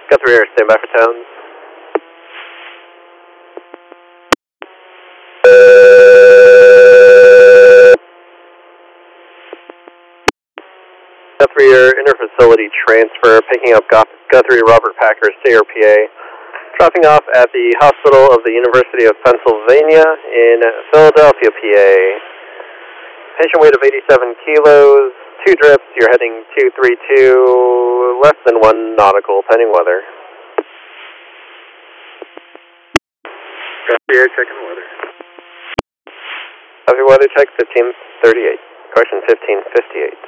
Guthrie Air, stand by for tones. Guthrie Air, interfacility transfer, picking up Guthrie Robert Packers to Air PA. Dropping off at the Hospital of the University of Pennsylvania in Philadelphia, PA. Patient weight of 87 kilos, 2 drips, you're heading 232, less than 1 nautical, pending weather. Guthrie Air, checking weather. Copy weather check 1538, correction 1558.